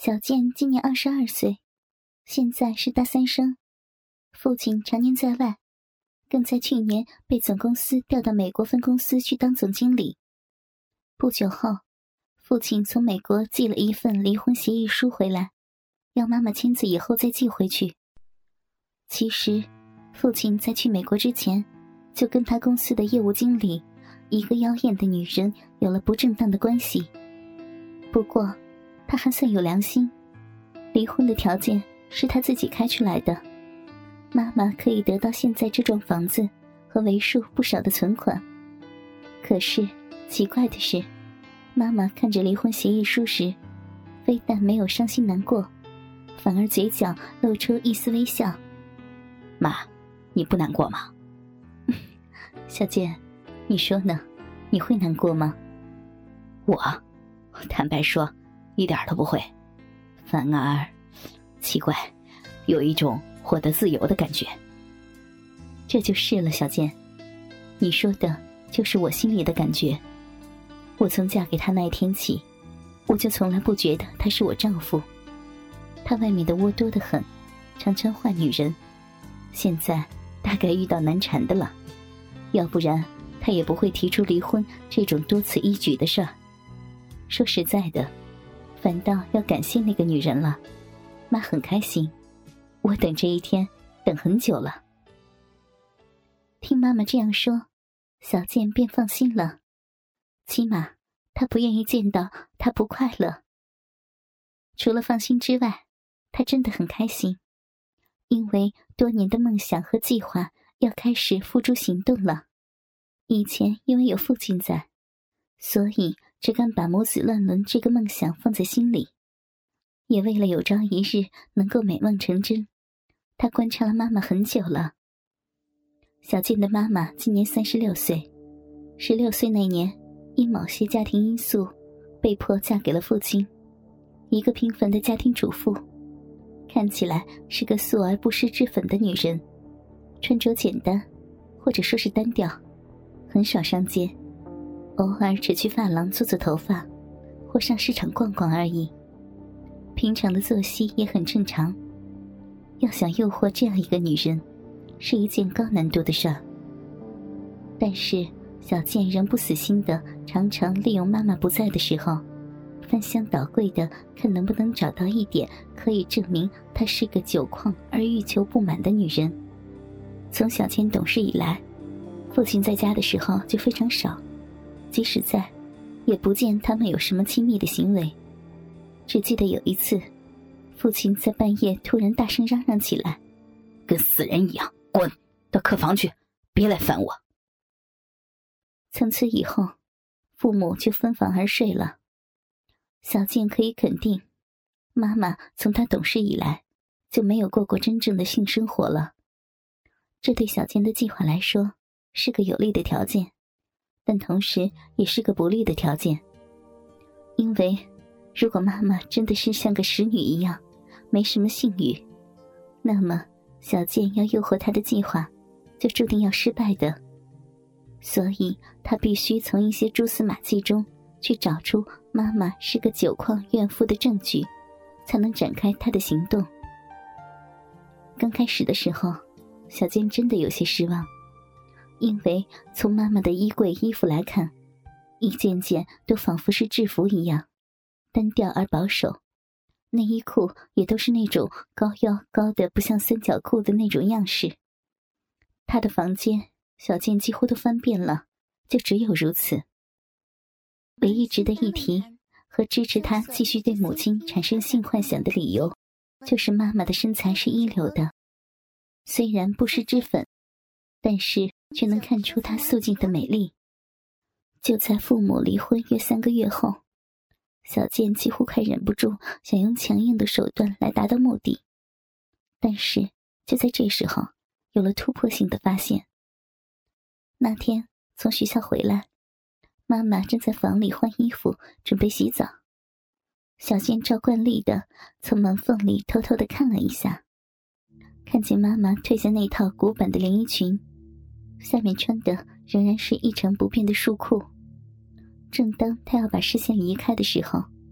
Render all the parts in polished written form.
小健今年22岁，现在是大三生。父亲常年在外，更在去年被总公司调到美国分公司去当总经理。不久后，父亲从美国寄了一份离婚协议书回来，要妈妈签字以后再寄回去。其实，父亲在去美国之前，就跟他公司的业务经理，一个妖艳的女人有了不正当的关系。不过，他还算有良心，离婚的条件是他自己开出来的，妈妈可以得到现在这幢房子和为数不少的存款。可是奇怪的是，妈妈看着离婚协议书时，非但没有伤心难过，反而嘴角露出一丝微笑。 妈，你不难过吗？ 小健，你说呢？你会难过吗？ 我坦白说一点都不会，反而奇怪，有一种获得自由的感觉。 这就是了，小健，你说的就是我心里的感觉。我从嫁给他那一天起，我就从来不觉得他是我丈夫。他外面的窝多得很，常常换女人，现在大概遇到难缠的了，要不然他也不会提出离婚这种多此一举的事儿。说实在的，反倒要感谢那个女人了，妈很开心，我等这一天等很久了。听妈妈这样说，小健便放心了，起码他不愿意见到他不快乐。除了放心之外，他真的很开心，因为多年的梦想和计划要开始付诸行动了。以前因为有父亲在，所以只敢把母子乱伦这个梦想放在心里，也为了有朝一日能够美梦成真，他观察了妈妈很久了。小健的妈妈今年36岁，16岁那年因某些家庭因素被迫嫁给了父亲，一个平凡的家庭主妇，看起来是个素而不施脂粉的女人，穿着简单，或者说是单调，很少上街，偶尔只去发廊做做头发，或上市场逛逛而已。平常的作息也很正常，要想诱惑这样一个女人，是一件高难度的事儿。但是小健仍不死心的，常常利用妈妈不在的时候，翻箱倒柜的看能不能找到一点可以证明她是个酒矿而欲求不满的女人。从小健懂事以来，父亲在家的时候就非常少，即使在，也不见他们有什么亲密的行为。只记得有一次，父亲在半夜突然大声嚷嚷起来， 跟死人一样，滚到客房去，别来烦我。 从此以后，父母就分房而睡了。小健可以肯定，妈妈从他懂事以来就没有过真正的性生活了。这对小健的计划来说是个有利的条件，但同时也是个不利的条件。因为如果妈妈真的是像个使女一样没什么性欲，那么小健要诱惑她的计划就注定要失败的。所以他必须从一些蛛丝马迹中去找出妈妈是个酒矿怨妇的证据，才能展开他的行动。刚开始的时候，小健真的有些失望，因为从妈妈的衣柜衣服来看，一件件都仿佛是制服一样，单调而保守，内衣裤也都是那种高腰高的不像三角裤的那种样式。他的房间小健几乎都翻遍了，就只有如此。唯一值得一提和支持他继续对母亲产生性幻想的理由，就是妈妈的身材是一流的，虽然不施脂粉，但是却能看出她素净的美丽。就在父母离婚约3个月后，小健几乎快忍不住想用强硬的手段来达到目的。但是就在这时候，有了突破性的发现。那天从学校回来，妈妈正在房里换衣服准备洗澡，小健照惯例的从门缝里偷偷的看了一下，看见妈妈褪下那套古板的连衣裙，下面穿的仍然是一成不变的束裤。正当他要把视线移开的时候，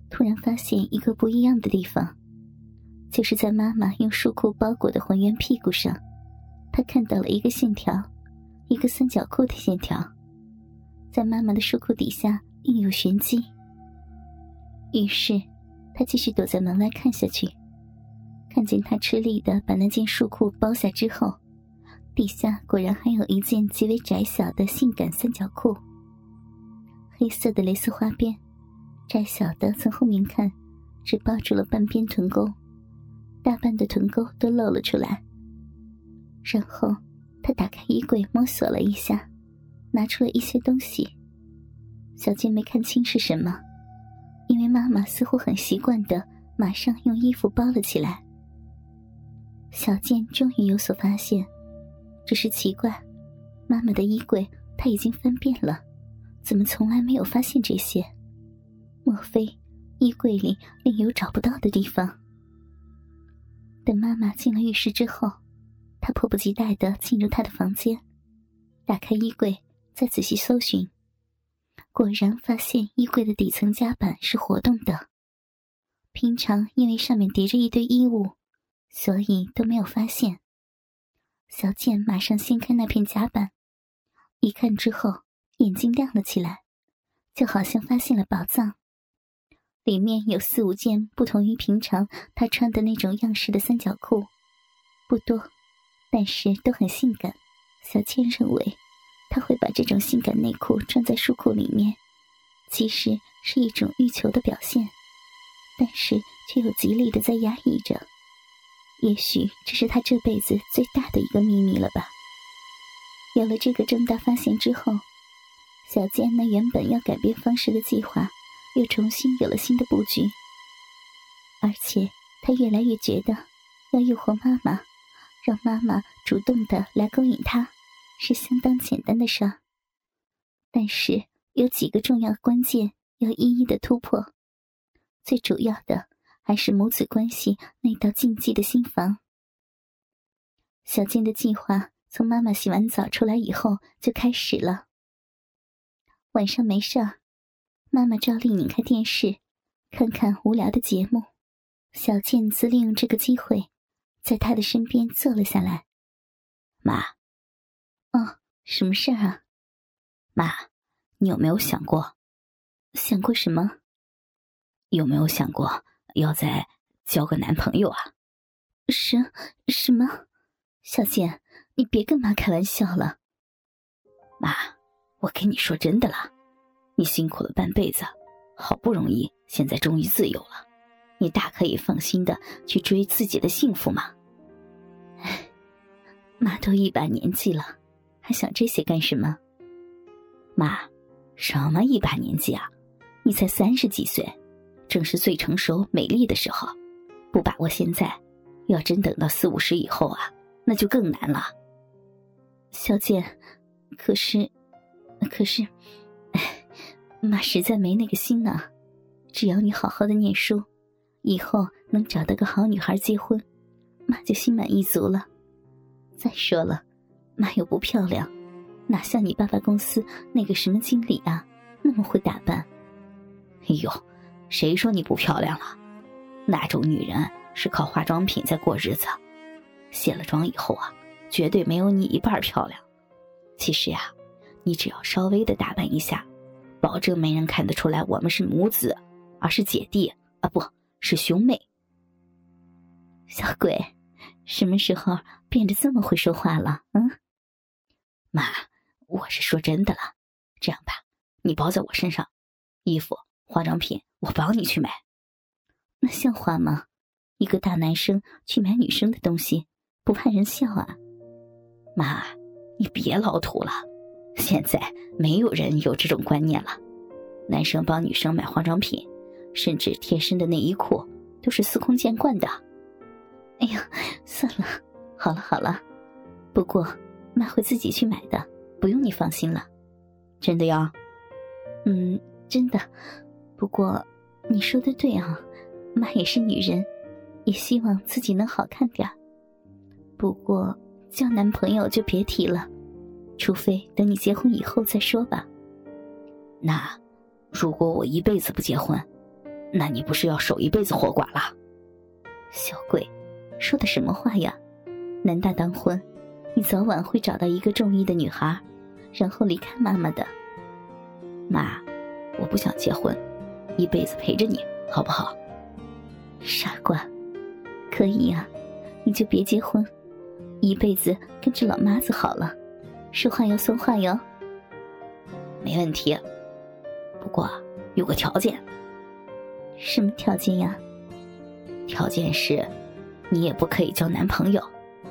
突然发现一个不一样的地方，就是在妈妈用束裤包裹的浑圆屁股上，她看到了一个线条，一个三角裤的线条，在妈妈的束裤底下另有玄机。于是她继续躲在门外看下去，看见她吃力地把那件束裤包下之后，底下果然还有一件极为窄小的性感三角裤，黑色的蕾丝花边，窄小的从后面看只包住了半边臀沟，大半的臀沟都露了出来。然后她打开衣柜摸索了一下，拿出了一些东西。小健没看清是什么，因为妈妈似乎很习惯地马上用衣服包了起来。小健终于有所发现，只是奇怪，妈妈的衣柜她已经翻遍了，怎么从来没有发现这些？莫非衣柜里另有找不到的地方？等妈妈进了浴室之后，她迫不及待地进入她的房间，打开衣柜再仔细搜寻，果然发现衣柜的底层夹板是活动的。平常因为上面叠着一堆衣物，所以都没有发现。小健马上掀开那片夹板，一看之后眼睛亮了起来，就好像发现了宝藏。里面有4、5件不同于平常他穿的那种样式的三角裤，不多，但是都很性感。小健认为他会把这种性感内裤装在束裤里面，其实是一种欲求的表现，但是却又极力的在压抑着。也许这是他这辈子最大的一个秘密了吧。有了这个重大发现之后，小健那原本要改变方式的计划又重新有了新的布局。而且他越来越觉得要诱惑妈妈，让妈妈主动的来勾引他是相当简单的事儿，但是有几个重要关键要一一的突破。最主要的还是母子关系那道禁忌的心防。小健的计划从妈妈洗完澡出来以后就开始了。晚上没事儿，妈妈照例拧开电视，看看无聊的节目。小健则利用这个机会，在她的身边坐了下来。 妈。 哦，什么事儿啊？ 妈，你有没有想过？ 想过什么？ 有没有想过要再交个男朋友啊？ 什么？小健，你别跟妈开玩笑了。 妈，我跟你说真的了，你辛苦了半辈子，好不容易现在终于自由了，你大可以放心的去追自己的幸福嘛。 唉，妈都一把年纪了，还想这些干什么？ 妈，什么一把年纪啊？你才30几岁，正是最成熟美丽的时候，不把握现在，要真等到40、50以后啊，那就更难了。 小健，可是，妈实在没那个心呢。只要你好好的念书，以后能找到个好女孩结婚，妈就心满意足了。再说了，妈又不漂亮，哪像你爸爸公司那个什么经理啊，那么会打扮。 哎呦，谁说你不漂亮了？那种女人是靠化妆品在过日子，卸了妆以后啊，绝对没有你一半漂亮。其实呀，你只要稍微的打扮一下，保证没人看得出来我们是母子，而是姐弟啊，不是兄妹。 小鬼，什么时候变得这么会说话了？ 妈，我是说真的了。这样吧，你包在我身上，衣服化妆品我帮你去买。 那像话吗？一个大男生去买女生的东西，不怕人笑啊？ 妈，你别老土了，现在没有人有这种观念了。男生帮女生买化妆品，甚至贴身的内衣裤，都是司空见惯的。 哎呀，算了，好了，不过妈会自己去买的，不用你放心了。 真的呀？ 真的。不过你说的对啊，妈也是女人，也希望自己能好看点。不过交男朋友就别提了，除非等你结婚以后再说吧。 那如果我一辈子不结婚， 那你不是要守一辈子活寡了？ 小鬼，说的什么话呀？男大当婚，你早晚会找到一个中意的女孩，然后离开妈妈的。 妈，我不想结婚，一辈子陪着你，好不好？ 傻瓜，可以呀，你就别结婚，一辈子跟着老妈子好了，说话要算话哟。 没问题，不过有个条件。 什么条件呀？ 条件是，你也不可以交男朋友。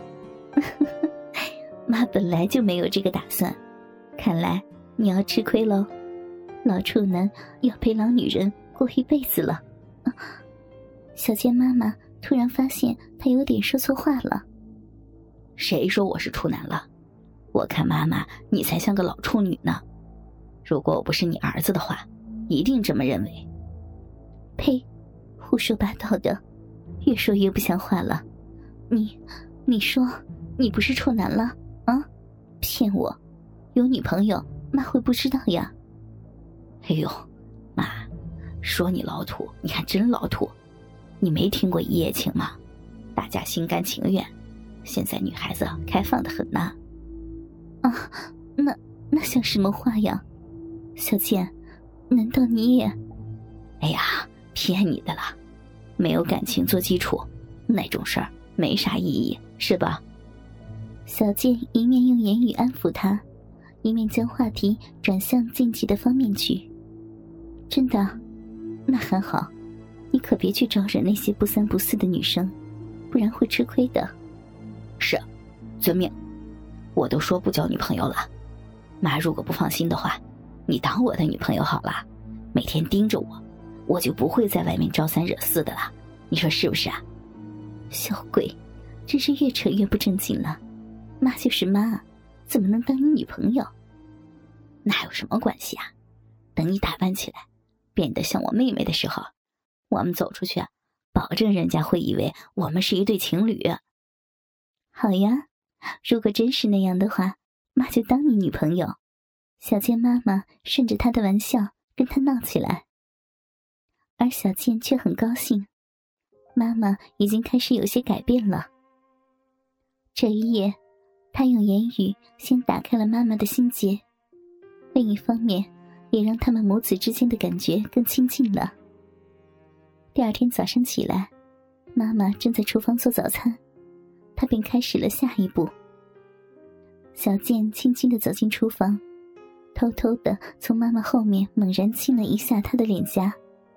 妈本来就没有这个打算，看来你要吃亏喽。老处男要陪老女人过一辈子了。小健妈妈突然发现她有点说错话了。 谁说我是处男了？我看妈妈你才像个老处女呢。如果我不是你儿子的话，一定这么认为。 呸，胡说八道的，越说越不像话了。你说你不是处男了啊？骗我，有女朋友妈会不知道呀？ 哎呦，妈，说你老土，你还真老土。你没听过一夜情吗？大家心甘情愿，现在女孩子开放得很呐。 啊，那像什么话呀？小健，难道你也…… 哎呀，骗你的啦，没有感情做基础，那种事儿没啥意义，是吧？ 小健一面用言语安抚他，一面将话题转向禁忌的方面去。真的？那还好，你可别去招惹那些不三不四的女生，不然会吃亏的。 是，遵命。我都说不交女朋友了，妈如果不放心的话，你当我的女朋友好了，每天盯着我，我就不会在外面招三惹四的了，你说是不是啊？ 小鬼，真是越扯越不正经了。妈就是妈，怎么能当你女朋友？ 那有什么关系啊？等你打扮起来，变得像我妹妹的时候，我们走出去，保证人家会以为我们是一对情侣。 好呀，如果真是那样的话，妈就当你女朋友。小健妈妈顺着她的玩笑跟她闹起来，而小健却很高兴，妈妈已经开始有些改变了。这一夜，他用言语先打开了妈妈的心结，另一方面也让他们母子之间的感觉更亲近了。第二天早上起来，妈妈正在厨房做早餐，他便开始了下一步。小健轻轻地走进厨房，偷偷地从妈妈后面猛然亲了一下她的脸颊。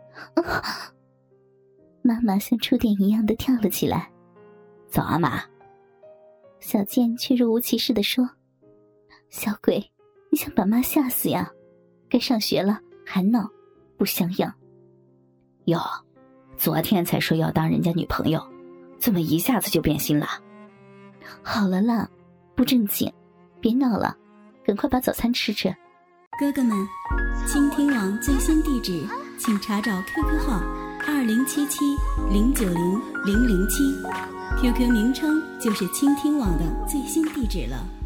妈妈像触电一样的跳了起来。 早啊，妈。 小健却若无其事地说：小鬼，你想把妈吓死呀？该上学了还闹，不像样。 哟，昨天才说要当人家女朋友，怎么一下子就变心了？ 好了啦，不正经，别闹了，赶快把早餐吃吃。 哥哥们，倾听网最新地址请查找 QQ 号2077090007，QQ 名称就是倾听网的最新地址了。